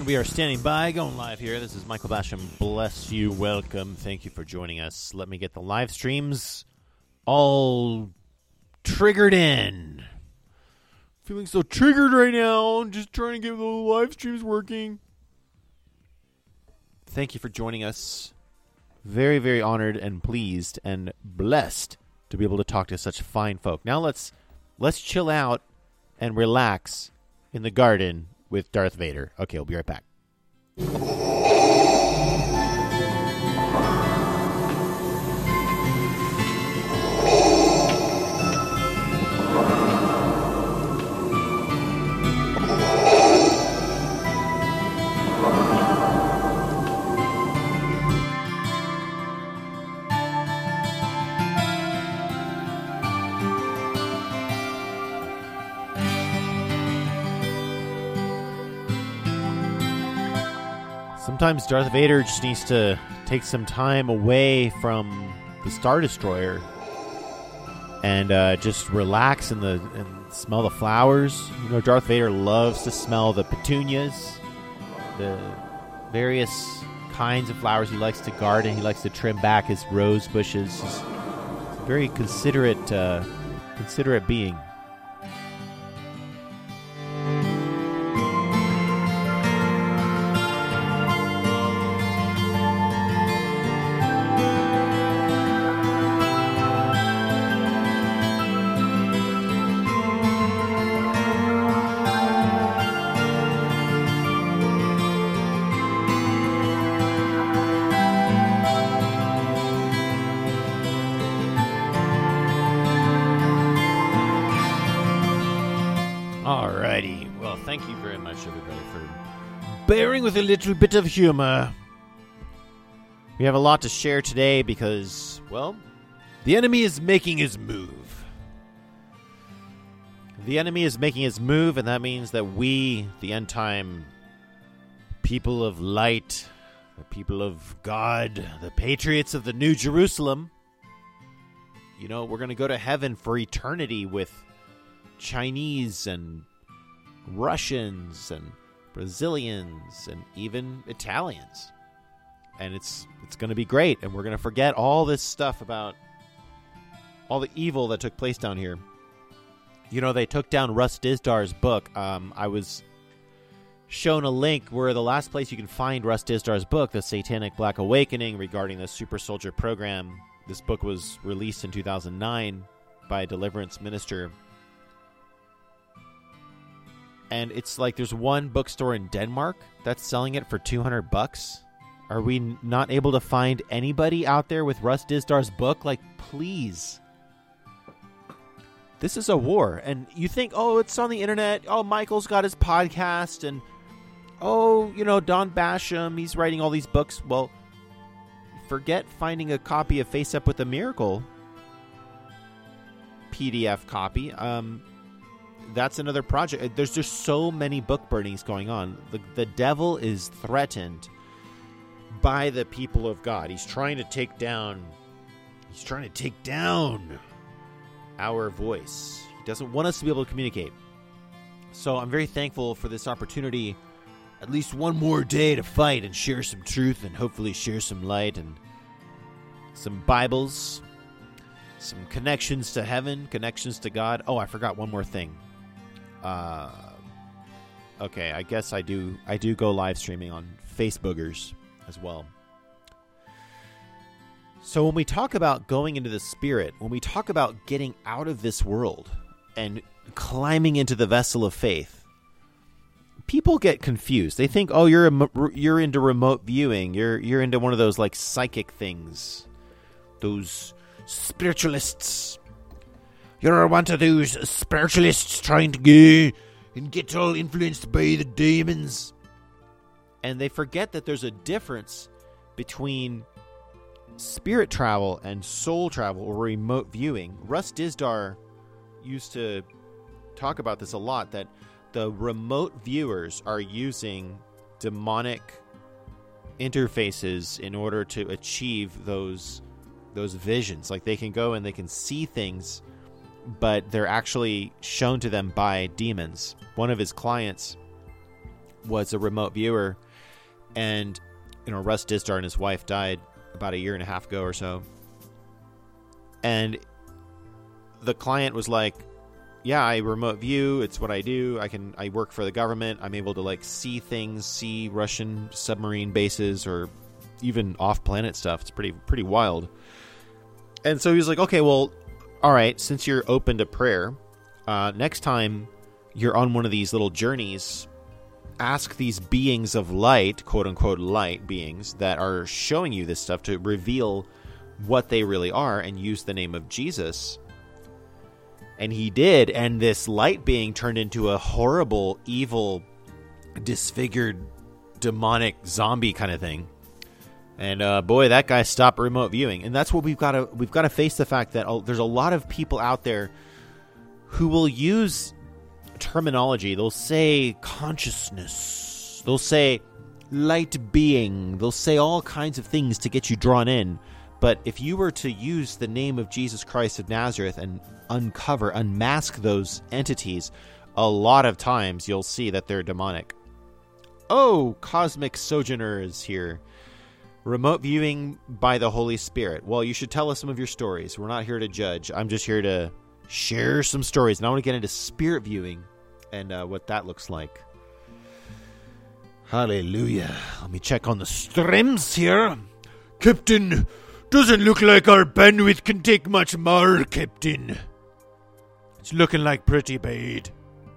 we are standing by, going live here. This is Michael Basham. Bless you. Welcome. Thank you for joining us. Let me get the live streams all triggered in. Feeling so triggered right now. Just trying to get the live streams working. Thank you for joining us. Very, very honored and pleased and blessed to be able to talk to such fine folk. Now let's chill out and relax in the garden with Darth Vader. Okay, we'll be right back. Sometimes Darth Vader just needs to take some time away from the Star Destroyer and just relax and smell the flowers. You know, Darth Vader loves to smell the petunias, the various kinds of flowers he likes to garden. He likes to trim back his rose bushes. He's a very considerate being. Alrighty. Well, thank you very much, everybody, for bearing with a little bit of humor. We have a lot to share today because, well, the enemy is making his move. The enemy is making his move, and that means that we, the end-time people of light, the people of God, the patriots of the New Jerusalem, you know, we're going to go to heaven for eternity with Chinese and Russians and Brazilians and even Italians. And it's going to be great, and we're going to forget all this stuff about all the evil that took place down here. You know, they took down Russ Dizdar's book. I was shown a link where the last place you can find Russ Dizdar's book, The Satanic Black Awakening, regarding the Super Soldier program. This book was released in 2009 by a deliverance minister. And it's like there's one bookstore in Denmark that's selling it for $200. Are we not able to find anybody out there with Russ Dizdar's book? Like, please. This is a war. And you think, oh, it's on the internet. Oh, Michael's got his podcast. And, oh, you know, Don Basham, he's writing all these books. Well, forget finding a copy of Face Up with a Miracle PDF copy. That's another project. There's just so many book burnings going on. The devil is threatened by the people of God. He's trying to take down our voice. He doesn't want us to be able to communicate. So I'm very thankful for this opportunity, at least one more day to fight and share some truth and hopefully share some light and some Bibles, some connections to heaven, connections to God. Oh, I forgot one more thing. Okay, I guess I do go live streaming on Facebookers as well. So when we talk about going into the Spirit, when we talk about getting out of this world and climbing into the vessel of faith, people get confused. They think, "Oh, you're into remote viewing. You're into one of those like psychic things, those spiritualists. You're one of those spiritualists trying to go and get all influenced by the demons." And they forget that there's a difference between spirit travel and soul travel or remote viewing. Russ Dizdar used to talk about this a lot, that the remote viewers are using demonic interfaces in order to achieve those visions. Like they can go and they can see things, but they're actually shown to them by demons. One of his clients was a remote viewer, and Russ Dizdar and his wife died about 1.5 years ago or so, and the client was like, yeah, I remote view. It's what I do. I work for the government. I'm able to see things, see Russian submarine bases or even off-planet stuff. It's pretty wild. And so he was like, okay, well, all right, since you're open to prayer, next time you're on one of these little journeys, ask these beings of light, quote-unquote light beings, that are showing you this stuff to reveal what they really are and use the name of Jesus. And he did, and this light being turned into a horrible, evil, disfigured, demonic zombie kind of thing. And boy, that guy stopped remote viewing. And that's what we've got to face the fact that there's a lot of people out there who will use terminology. They'll say consciousness. They'll say light being. They'll say all kinds of things to get you drawn in. But if you were to use the name of Jesus Christ of Nazareth and unmask those entities, a lot of times you'll see that they're demonic. Oh, Cosmic Sojourner is here. Remote viewing by the Holy Spirit. Well, you should tell us some of your stories. We're not here to judge. I'm just here to share some stories. And I want to get into spirit viewing and what that looks like. Hallelujah. Let me check on the streams here. Captain, doesn't look like our bandwidth can take much more, Captain. It's looking like pretty bad.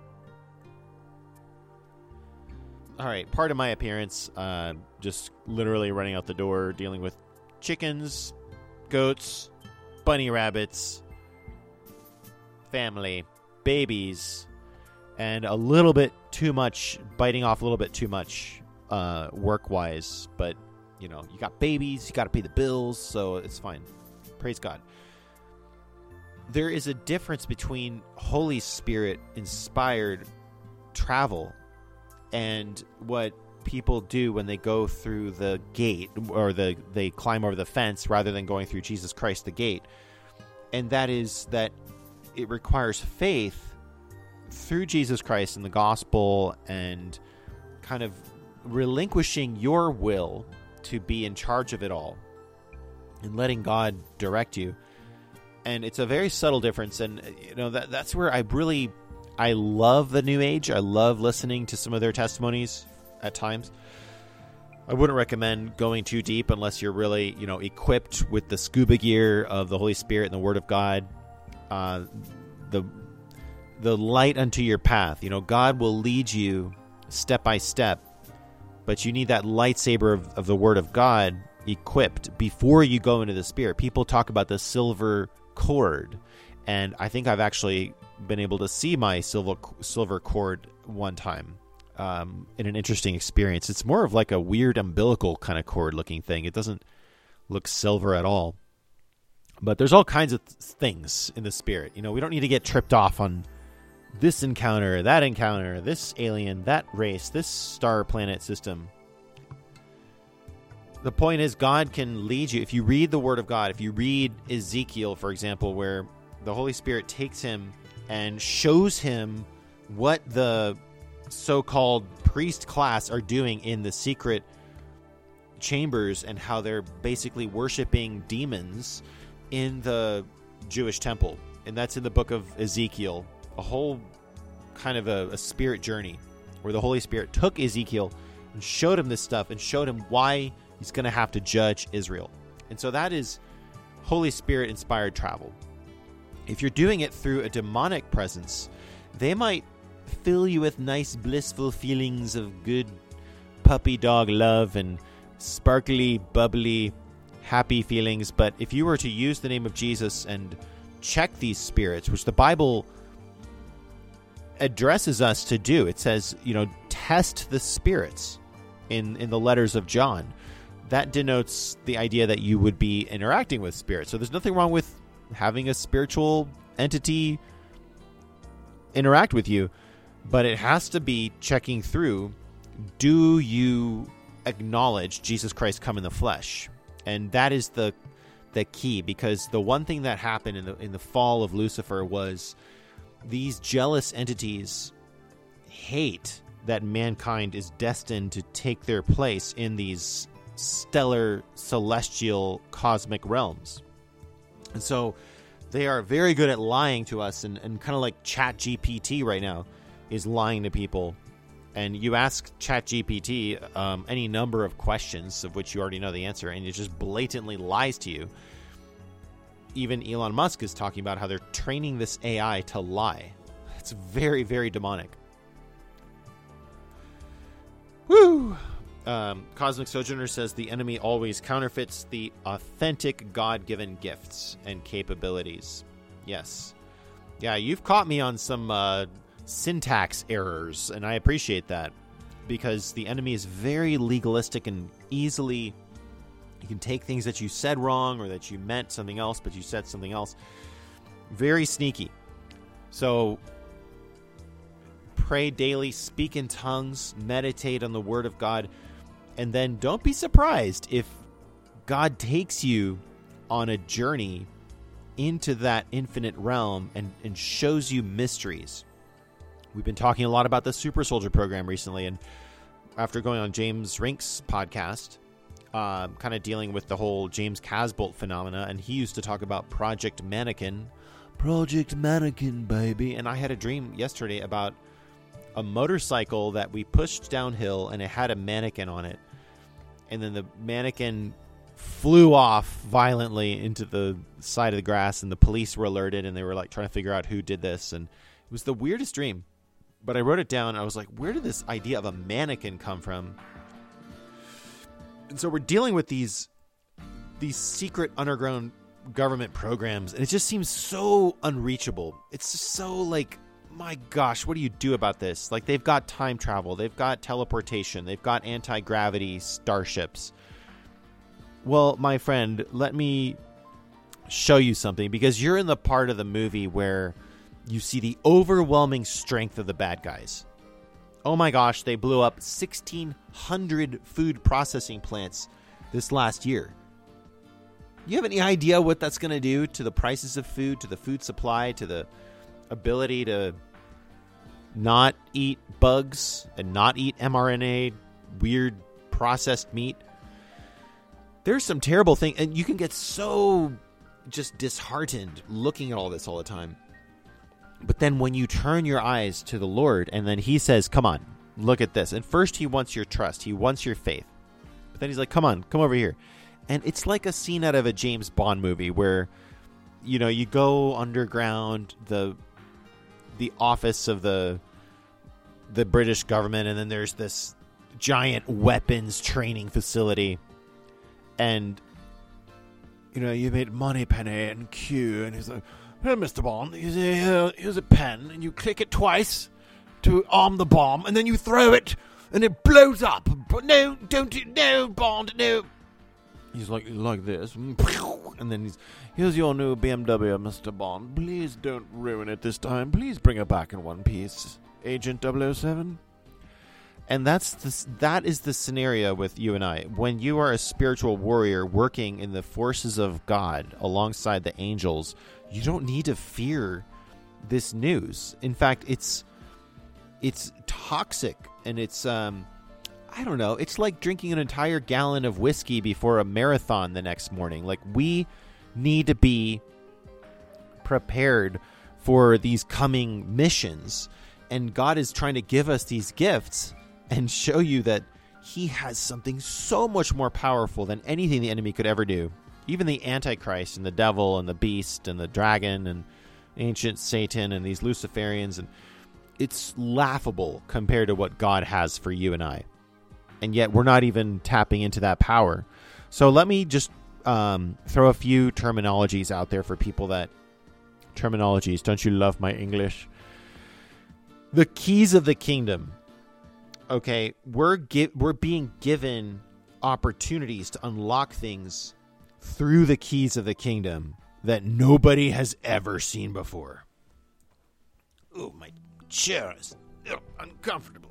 All right, part of my appearance, just literally running out the door, dealing with chickens, goats, bunny rabbits, family, babies, and a little bit too much, biting off a little bit too much work-wise. But, you got babies, you got to pay the bills, so it's fine. Praise God. There is a difference between Holy Spirit-inspired travel and what people do when they go through the gate, or they climb over the fence rather than going through Jesus Christ, the gate. And that is that it requires faith through Jesus Christ and the gospel, and kind of relinquishing your will to be in charge of it all and letting God direct you. And it's a very subtle difference. And that's where I love the New Age. I love listening to some of their testimonies at times. I wouldn't recommend going too deep unless you're really, equipped with the scuba gear of the Holy Spirit and the Word of God. The light unto your path. God will lead you step by step, but you need that lightsaber of the Word of God equipped before you go into the Spirit. People talk about the silver cord, and I think I've actually been able to see my silver cord one time in an interesting experience. It's more of like a weird umbilical kind of cord looking thing. It doesn't look silver at all. But there's all kinds of things in the Spirit. We don't need to get tripped off on this encounter, this alien, that race, this star planet system. The point is, God can lead you. If you read the Word of God, if you read Ezekiel, for example, where the Holy Spirit takes him and shows him what the so-called priest class are doing in the secret chambers and how they're basically worshiping demons in the Jewish temple. And that's in the book of Ezekiel, a whole kind of a spirit journey where the Holy Spirit took Ezekiel and showed him this stuff and showed him why he's going to have to judge Israel. And so that is Holy Spirit inspired travel. If you're doing it through a demonic presence, they might fill you with nice blissful feelings of good puppy dog love and sparkly, bubbly, happy feelings. But if you were to use the name of Jesus and check these spirits, which the Bible addresses us to do, it says, test the spirits in the letters of John. That denotes the idea that you would be interacting with spirits. So there's nothing wrong with having a spiritual entity interact with you, but it has to be checking through, do you acknowledge Jesus Christ come in the flesh? And that is the key, because the one thing that happened in the fall of Lucifer was these jealous entities hate that mankind is destined to take their place in these stellar, celestial, cosmic realms. And so they are very good at lying to us, and kind of like ChatGPT right now is lying to people. And you ask ChatGPT any number of questions of which you already know the answer, and it just blatantly lies to you. Even Elon Musk is talking about how they're training this AI to lie. It's very, very demonic. Woo! Cosmic Sojourner says the enemy always counterfeits the authentic God-given gifts and capabilities. Yes. Yeah, you've caught me on some syntax errors, and I appreciate that, because the enemy is very legalistic and easily... You can take things that you said wrong or that you meant something else, but you said something else. Very sneaky. So pray daily, speak in tongues, meditate on the word of God, and then don't be surprised if God takes you on a journey into that infinite realm and shows you mysteries. We've been talking a lot about the Super Soldier program recently, and after going on James Rink's podcast, kind of dealing with the whole James Casbolt phenomena, and he used to talk about Project Mannequin. Project Mannequin, baby. And I had a dream yesterday about a motorcycle that we pushed downhill, and it had a mannequin on it. And then the mannequin flew off violently into the side of the grass, and the police were alerted, and they were like trying to figure out who did this. And it was the weirdest dream. But I wrote it down. I was like, where did this idea of a mannequin come from? And so we're dealing with these secret underground government programs, and it just seems so unreachable. It's just so like, my gosh, what do you do about this? Like, they've got time travel, they've got teleportation, they've got anti-gravity starships. Well, my friend, let me show you something, because you're in the part of the movie where you see the overwhelming strength of the bad guys. Oh my gosh, they blew up 1,600 food processing plants this last year. You have any idea what that's going to do to the prices of food, to the food supply, to the ability to not eat bugs and not eat mRNA, weird processed meat? There's some terrible thing, and you can get so just disheartened looking at all this all the time. But then when you turn your eyes to the Lord, and then he says, come on, look at this. And first he wants your trust. He wants your faith. But then he's like, come on, come over here. And it's like a scene out of a James Bond movie where, you know, you go underground, the office of the British government, and then there's this giant weapons training facility. And, you know, you made Moneypenny and Q, and he's like, "Well, Mr. Bond, here's a pen, and you click it twice to arm the bomb, and then you throw it, and it blows up. But no, no, Bond, no." He's like this, and then here's your new BMW, Mr. Bond. Please don't ruin it this time. Please bring it back in one piece, Agent 007. And that is the scenario with you and I. When you are a spiritual warrior working in the forces of God alongside the angels, you don't need to fear this news. In fact, it's toxic, and it's I don't know. It's like drinking an entire gallon of whiskey before a marathon the next morning. Like, we need to be prepared for these coming missions, and God is trying to give us these gifts and show you that he has something so much more powerful than anything the enemy could ever do. Even the Antichrist and the devil and the beast and the dragon and ancient Satan and these Luciferians, and it's laughable compared to what God has for you and I. And yet we're not even tapping into that power. So let me just throw a few terminologies out there for people that... Terminologies, don't you love my English? The keys of the kingdom. Okay, we're being given opportunities to unlock things through the keys of the kingdom that nobody has ever seen before. Oh, my chair is uncomfortable.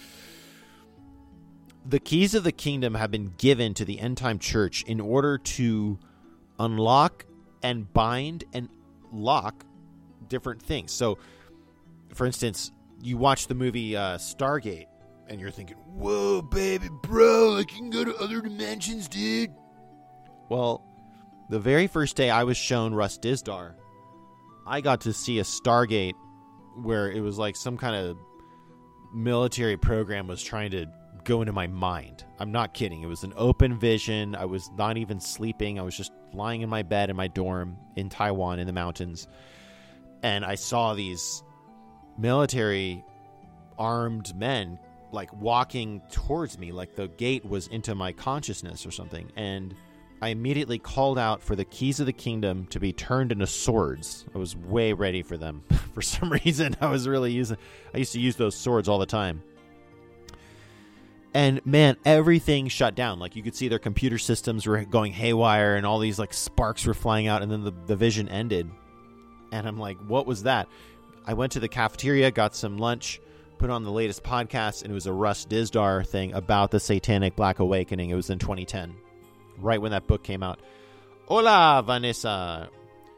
The keys of the kingdom have been given to the end-time church in order to unlock and bind and lock different things. So, for instance, you watch the movie Stargate, And you're thinking, whoa, baby, bro, I can go to other dimensions, dude. Well, the very first day I was shown Rus Dizdar, I got to see a Stargate where it was like some kind of military program was trying to go into my mind. I'm not kidding. It was an open vision. I was not even sleeping. I was just lying in my bed in my dorm in Taiwan in the mountains. And I saw these military armed men like walking towards me, like the gate was into my consciousness or something. And I immediately called out for the keys of the kingdom to be turned into swords. I was way ready for them. For some reason, I used to use those swords all the time. And man, everything shut down. Like you could see their computer systems were going haywire and all these like sparks were flying out, and then the vision ended. And I'm like, what was that? I went to the cafeteria, got some lunch, put on the latest podcast, and it was a Rus Dizdar thing about the Satanic Black Awakening. It was in 2010, right when that book came out. Hola, Vanessa.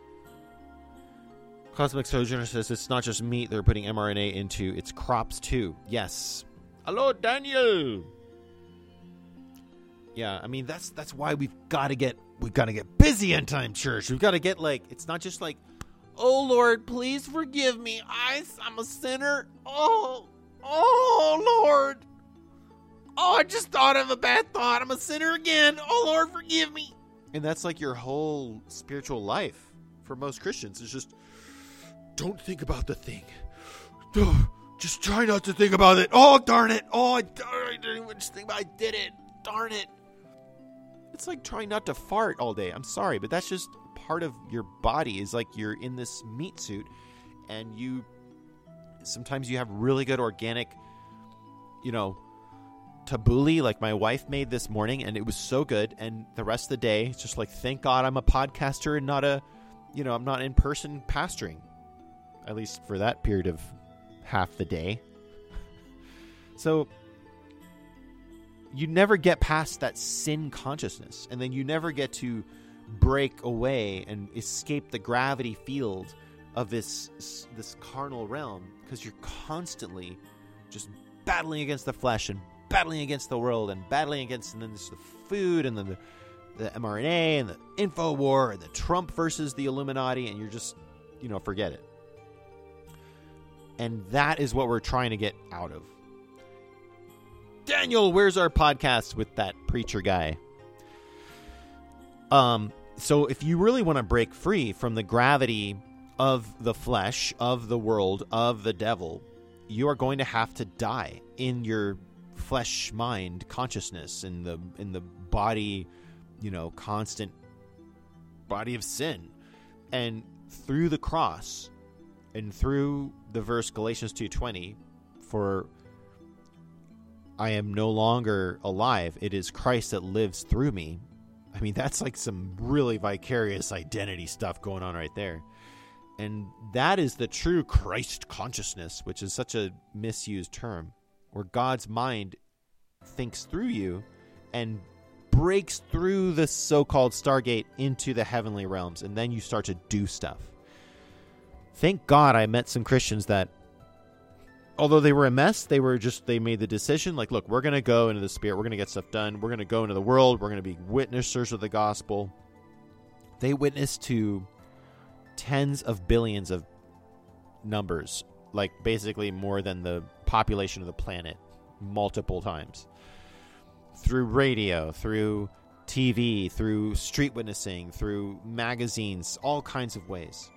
Cosmic Sojourner says it's not just meat. They're putting mRNA into its crops too. Yes. Hello, Daniel. Yeah, I mean that's why we've got to get busy End Time Church. We've got to get like, it's not just like, oh Lord, please forgive me. I'm a sinner. Oh Lord. Oh, I just thought of a bad thought. I'm a sinner again. Oh Lord, forgive me. And that's like your whole spiritual life for most Christians. It's just, don't think about the thing. Just try not to think about it. Oh, darn it. Oh, I didn't even just think about it. I did it. Darn it. It's like trying not to fart all day. I'm sorry, but that's just part of your body. Is like you're in this meat suit, and sometimes you have really good organic, tabbouleh like my wife made this morning, and it was so good. And the rest of the day, it's just like, thank God I'm a podcaster and not I'm not in person pastoring, at least for that period of half the day. So you never get past that sin consciousness, and then you never get to break away and escape the gravity field of this carnal realm, because you're constantly just battling against the flesh and battling against the world and battling against, and then there's the food, and then the mRNA and the info war and the Trump versus the Illuminati, and you're just, forget it. And that is what we're trying to get out of. Daniel, where's our podcast with that preacher guy? So if you really want to break free from the gravity of the flesh, of the world, of the devil, you are going to have to die in your flesh, mind, consciousness, in the body, constant body of sin. And through the cross, and through the verse Galatians 2:20, for I am no longer alive, it is Christ that lives through me. I mean, that's like some really vicarious identity stuff going on right there. And that is the true Christ consciousness, which is such a misused term, where God's mind thinks through you and breaks through the so-called Stargate into the heavenly realms, and then you start to do stuff. Thank God I met some Christians that, although they were a mess, they made the decision, like, look, we're going to go into the Spirit, we're going to get stuff done, we're going to go into the world, we're going to be witnessers of the gospel. They witnessed to tens of billions of numbers, like basically more than the population of the planet, multiple times. Through radio, through TV, through street witnessing, through magazines, all kinds of ways.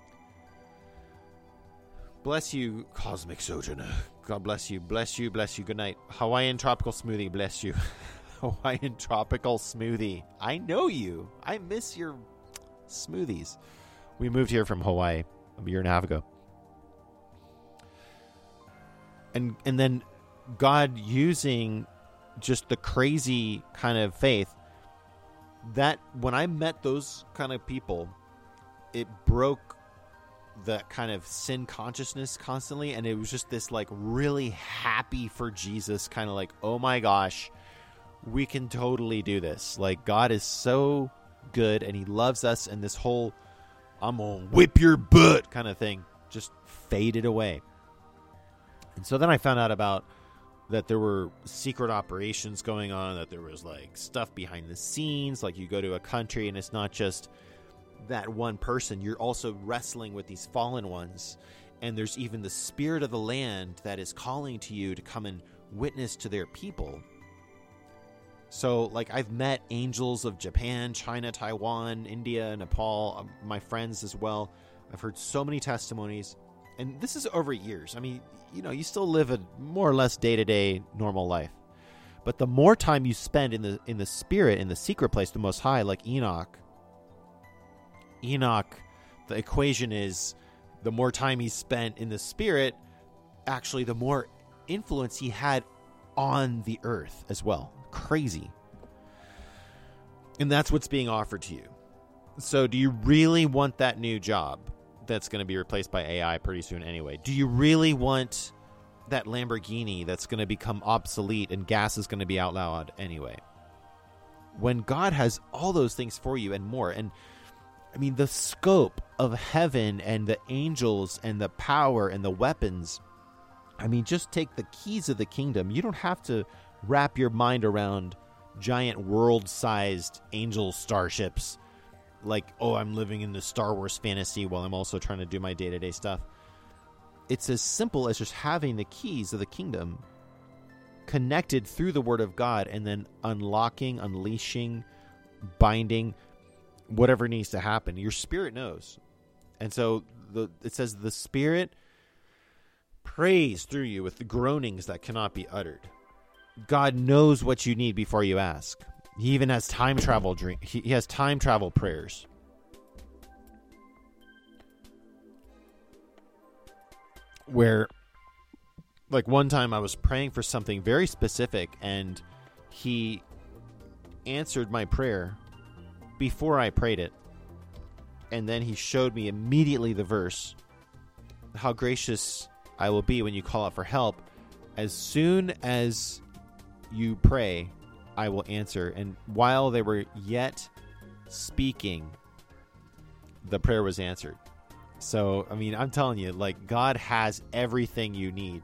Bless you, Cosmic Sojourner. God bless you. Bless you. Bless you. Good night. Hawaiian Tropical Smoothie. Bless you. Hawaiian Tropical Smoothie. I know you. I miss your smoothies. We moved here from Hawaii a year and a half ago. And then God using just the crazy kind of faith, that when I met those kind of people, it broke that kind of sin consciousness constantly, and it was just this like really happy for Jesus kind of like, oh my gosh, we can totally do this. Like, God is so good and he loves us, and this whole I'm gonna whip your butt kind of thing just faded away. And so then I found out about that there were secret operations going on, that there was like stuff behind the scenes. Like you go to a country and it's not just that one person. You're also wrestling with these fallen ones. And there's even the spirit of the land that is calling to you to come and witness to their people. So, like, I've met angels of Japan, China, Taiwan, India, Nepal, my friends as well. I've heard so many testimonies. And this is over years. I mean, you know, you still live a more or less day-to-day normal life. But the more time you spend in the spirit, in the secret place, the Most High, like Enoch, the equation is the more time he spent in the spirit, actually the more influence he had on the earth as well. Crazy. And that's what's being offered to you. So do you really want that new job that's going to be replaced by AI pretty soon anyway? Do you really want that Lamborghini that's going to become obsolete and gas is going to be outlawed anyway? When God has all those things for you and more. And I mean, the scope of heaven and the angels and the power and the weapons. I mean, just take the keys of the kingdom. You don't have to wrap your mind around giant world-sized angel starships like, oh, I'm living in the Star Wars fantasy while I'm also trying to do my day-to-day stuff. It's as simple as just having the keys of the kingdom connected through the Word of God and then unlocking, unleashing, binding, whatever needs to happen. Your spirit knows. And so it says the Spirit prays through you with the groanings that cannot be uttered. God knows what you need before you ask. He even has time travel he has time travel prayers. Where, like, one time I was praying for something very specific and he answered my prayer before I prayed it. And then he showed me immediately the verse, how gracious I will be when you call out for help. As soon as you pray, I will answer. And while they were yet speaking, the prayer was answered. So, I mean, I'm telling you, like, God has everything you need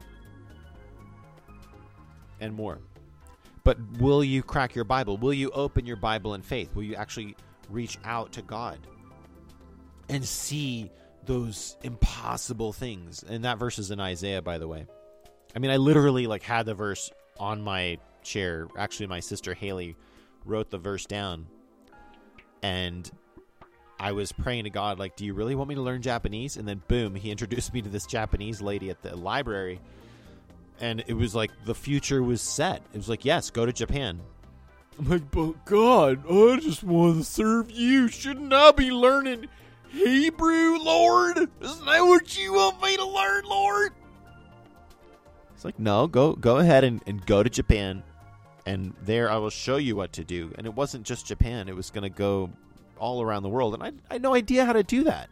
and more. But will you crack your Bible? Will you open your Bible in faith? Will you actually reach out to God and see those impossible things? And that verse is in Isaiah, by the way. I mean, I literally, like, had the verse on my chair. Actually, my sister Haley wrote the verse down, and I was praying to God, like, do you really want me to learn Japanese? And then boom, he introduced me to this Japanese lady at the library, and it was like the future was set. It was like, yes, go to Japan. I'm like, but God, I just want to serve you. Shouldn't I be learning Hebrew, Lord? Isn't that what you want me to learn, Lord? It's like, no, go ahead and go to Japan, and there I will show you what to do. And it wasn't just Japan. It was going to go all around the world, and I had no idea how to do that.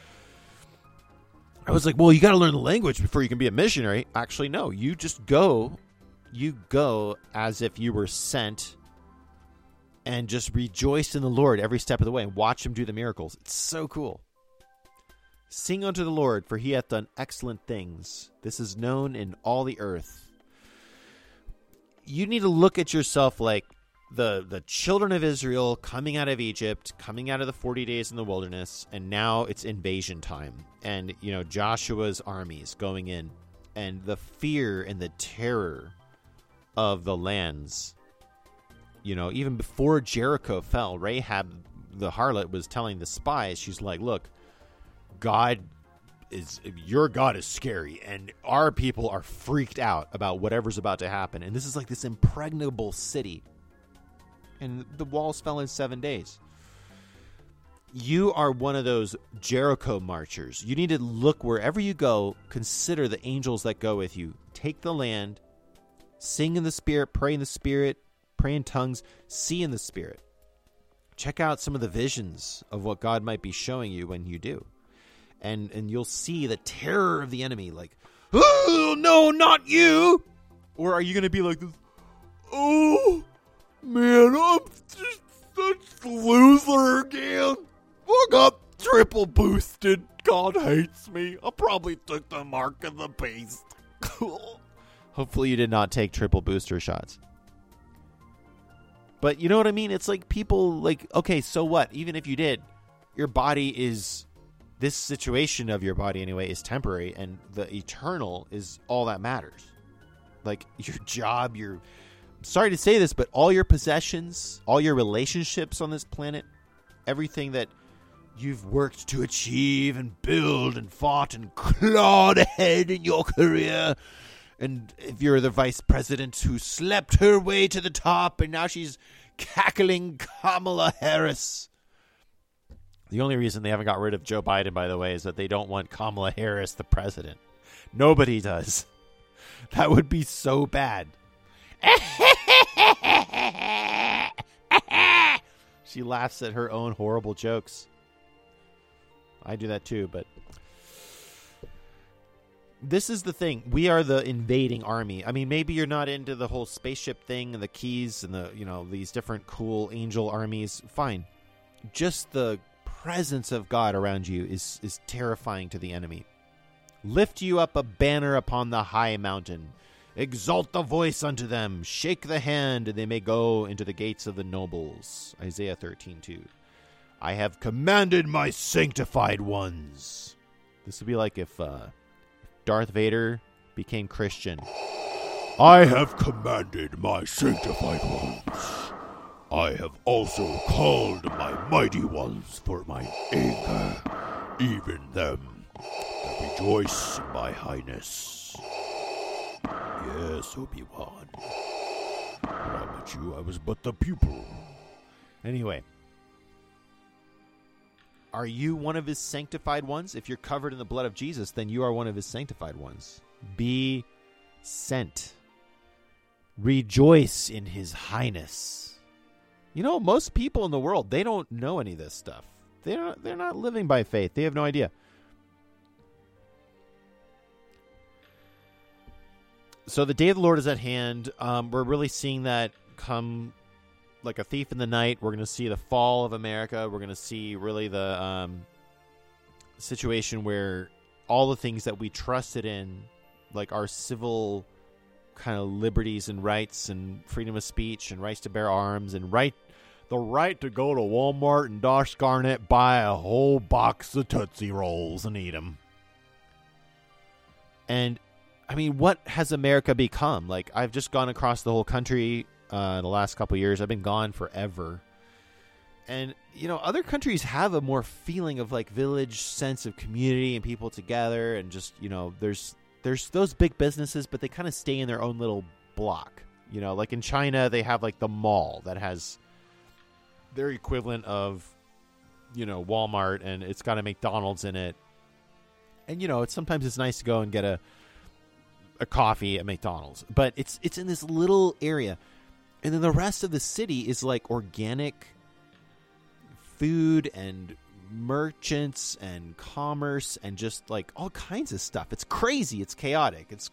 I was like, well, you got to learn the language before you can be a missionary. Actually, no, you just go. You go as if you were sent, and just rejoice in the Lord every step of the way and watch him do the miracles. It's so cool. Sing unto the Lord, for he hath done excellent things. This is known in all the earth. You need to look at yourself like the children of Israel coming out of Egypt, coming out of the 40 days in the wilderness, and now it's invasion time. And, you know, Joshua's armies going in, and the fear and the terror of the lands. You know, even before Jericho fell, Rahab, the harlot, was telling the spies, she's like, look, your God is scary, and our people are freaked out about whatever's about to happen. And this is like this impregnable city. And the walls fell in 7 days. You are one of those Jericho marchers. You need to look wherever you go, consider the angels that go with you. Take the land, sing in the Spirit, pray in the Spirit, pray in tongues, see in the Spirit. Check out some of the visions of what God might be showing you when you do. And you'll see the terror of the enemy, like, oh, no, not you. Or are you going to be like this, oh, man, I'm just such a loser again. I got triple boosted. God hates me. I probably took the mark of the beast. Hopefully you did not take triple booster shots. But you know what I mean? It's like people like, okay, so what? Even if you did, your body is, this situation of your body anyway is temporary, and the eternal is all that matters. Like your job, sorry to say this, but all your possessions, all your relationships on this planet, everything that you've worked to achieve and build and fought and clawed ahead in your career. And if you're the vice president who slept her way to the top and now she's cackling Kamala Harris. The only reason they haven't got rid of Joe Biden, by the way, is that they don't want Kamala Harris the president. Nobody does. That would be so bad. She laughs at her own horrible jokes. I do that too, but this is the thing. We are the invading army. I mean, maybe you're not into the whole spaceship thing and the keys and the, these different cool angel armies. Fine. Just the presence of God around you is terrifying to the enemy. Lift you up a banner upon the high mountain. Exalt the voice unto them. Shake the hand, and they may go into the gates of the nobles. Isaiah 13:2. I have commanded my sanctified ones. This would be like if Darth Vader became Christian. I have commanded my sanctified ones. I have also called my mighty ones for my anger, even them that rejoice in my highness. Yes, Obi-Wan. When I met you, I was but the pupil. Anyway. Are you one of his sanctified ones? If you're covered in the blood of Jesus, then you are one of his sanctified ones. Be sent. Rejoice in his highness. Most people in the world, they don't know any of this stuff. They're not living by faith. They have no idea. So the day of the Lord is at hand. We're really seeing that come like a thief in the night. We're going to see the fall of America. We're going to see really the situation where all the things that we trusted in, like our civil kind of liberties and rights and freedom of speech and rights to bear arms and the right to go to Walmart and Dosh Garnet, buy a whole box of Tootsie Rolls and eat them. And I mean, what has America become? Like, I've just gone across the whole country the last couple of years. I've been gone forever. And, other countries have a more feeling of, like, village sense of community and people together. And just, there's those big businesses, but they kind of stay in their own little block. Like in China, they have, like, the mall that has their equivalent of, Walmart. And it's got a McDonald's in it. And, sometimes it's nice to go and get a coffee at McDonald's, but it's in this little area, and then the rest of the city is like organic food and merchants and commerce and just like all kinds of stuff. It's crazy. It's chaotic. It's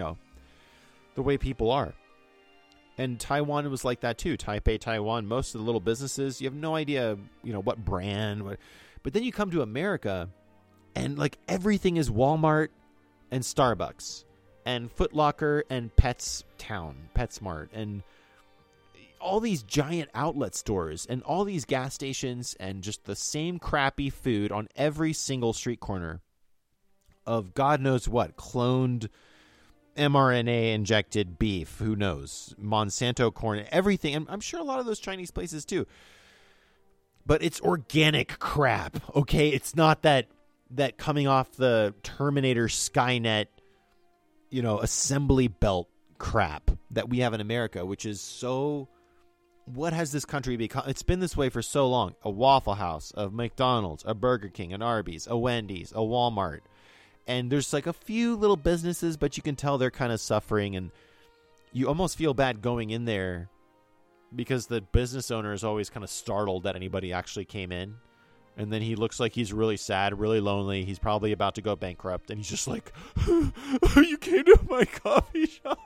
the way people are. And Taiwan was like that too. Taipei, Taiwan. Most of the little businesses, you have no idea what brand. But then you come to America, and like everything is Walmart and Starbucks and Foot Locker and PetSmart, and all these giant outlet stores and all these gas stations and just the same crappy food on every single street corner of God knows what, cloned mRNA injected beef, who knows, Monsanto corn, everything. And I'm sure a lot of those Chinese places too. But it's organic crap, okay? It's not that coming off the Terminator Skynet assembly belt crap that we have in America, which is so... What has this country become? It's been this way for so long. A Waffle House, a McDonald's, a Burger King, an Arby's, a Wendy's, a Walmart. And there's like a few little businesses, but you can tell they're kind of suffering, and you almost feel bad going in there because the business owner is always kind of startled that anybody actually came in. And then he looks like he's really sad, really lonely. He's probably about to go bankrupt. And he's just like, you came to my coffee shop?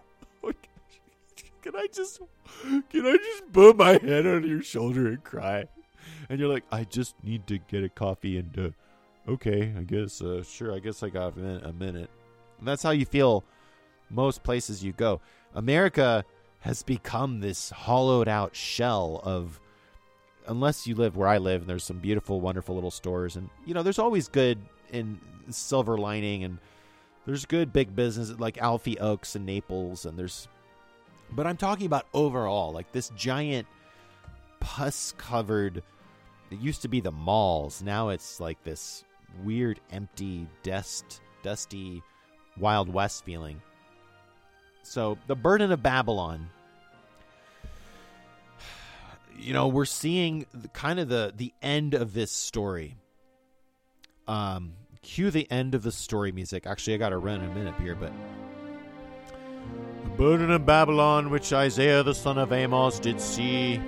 Can I just put my head on your shoulder and cry? And you're like, I just need to get a coffee and, okay, I guess, sure, I guess I got a minute. And that's how you feel most places you go. America has become this hollowed out shell of, unless you live where I live, and there's some beautiful, wonderful little stores. And, there's always good in silver lining, and there's good big business like Alfie Oaks and Naples. But I'm talking about overall, like this giant pus-covered, it used to be the malls. Now it's like this weird, empty, dusty, Wild West feeling. So the burden of Babylon, we're seeing the end of this story. Cue the end of the story music. Actually, I got to run in a minute here, but the burden of Babylon, which Isaiah the son of Amos did see.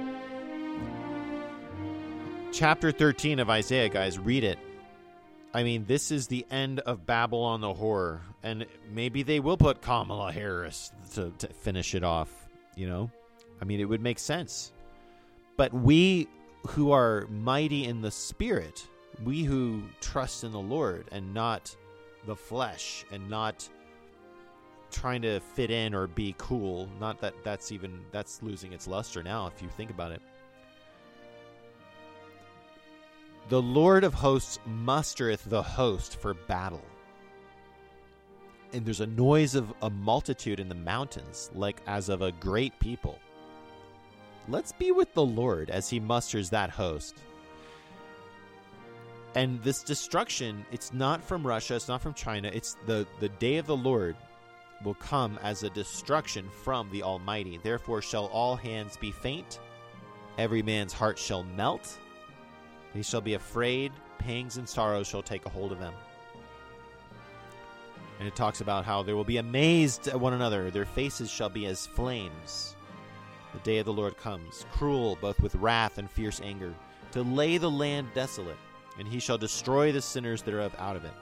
Chapter 13 of Isaiah, guys, read it. I mean, this is the end of Babylon the whore, and maybe they will put Kamala Harris to finish it off, I mean, it would make sense. But we who are mighty in the spirit, we who trust in the Lord and not the flesh, and not trying to fit in or be cool, not that that's losing its luster now if you think about it. The Lord of hosts mustereth the host for battle. And there's a noise of a multitude in the mountains, like as of a great people. Let's be with the Lord as he musters that host. And this destruction, it's not from Russia, it's not from China, it's the day of the Lord will come as a destruction from the Almighty. Therefore shall all hands be faint, every man's heart shall melt. They shall be afraid, pangs and sorrows shall take a hold of them. And it talks about how they will be amazed at one another. Their faces shall be as flames. The day of the Lord comes, cruel, both with wrath and fierce anger, to lay the land desolate, and he shall destroy the sinners thereof out of it.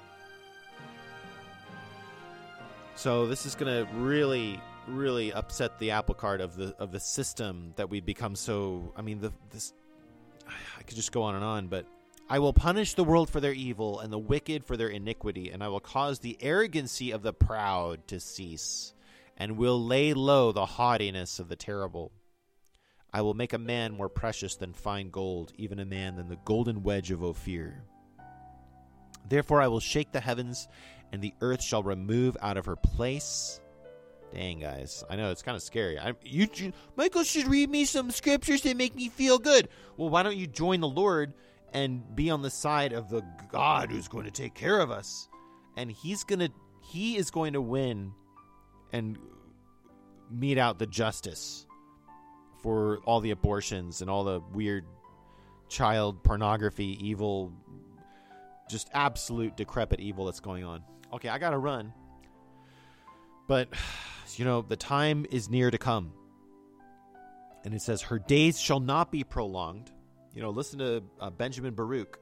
So this is going to really, really upset the apple cart of the system that we become so. I mean, I could just go on, but I will punish the world for their evil and the wicked for their iniquity, and I will cause the arrogancy of the proud to cease, and will lay low the haughtiness of the terrible. I will make a man more precious than fine gold, even a man than the golden wedge of Ophir. Therefore I will shake the heavens, and the earth shall remove out of her place. Dang, guys. I know, it's kind of scary. Michael should read me some scriptures that make me feel good. Well, why don't you join the Lord and be on the side of the God who's going to take care of us? And he is going to win and mete out the justice for all the abortions and all the weird child pornography, evil, just absolute decrepit evil that's going on. Okay, I got to run. But, the time is near to come. And it says, her days shall not be prolonged. Listen to Benjamin Baruch.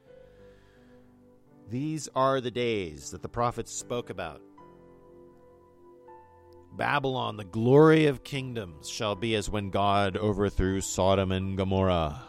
These are the days that the prophets spoke about. Babylon, the glory of kingdoms, shall be as when God overthrew Sodom and Gomorrah.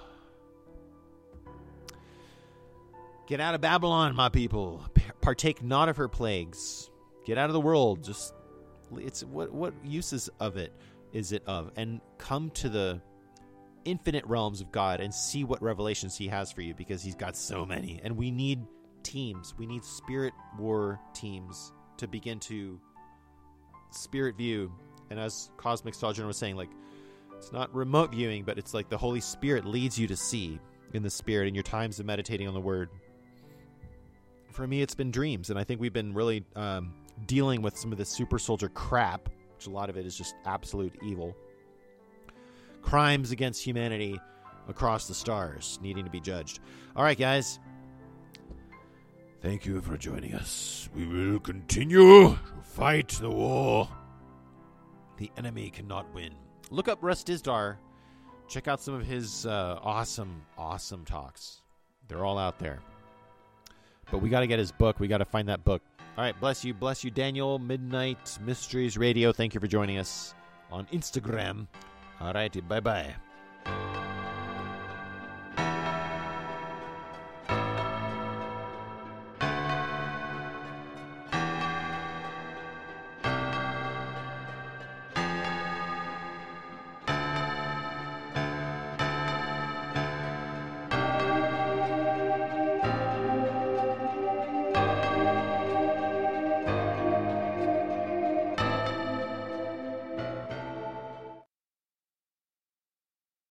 Get out of Babylon, my people. Partake not of her plagues. Get out of the world. It's what uses of it is it of? And come to the infinite realms of God and see what revelations he has for you, because he's got so many. And we need teams. We need spirit war teams to begin to spirit view. And as Cosmic Sojourner was saying, like, it's not remote viewing, but it's like the Holy Spirit leads you to see in the spirit in your times of meditating on the word. For me, it's been dreams, and I think we've been really dealing with some of the super soldier crap, which a lot of it is just absolute evil. Crimes against humanity across the stars needing to be judged. All right, guys. Thank you for joining us. We will continue to fight the war. The enemy cannot win. Look up Russ Dizdar. Check out some of his awesome talks. They're all out there. But we got to get his book. We got to find that book. All right, bless you, Daniel. Midnight Mysteries Radio. Thank you for joining us on Instagram. All righty, bye-bye.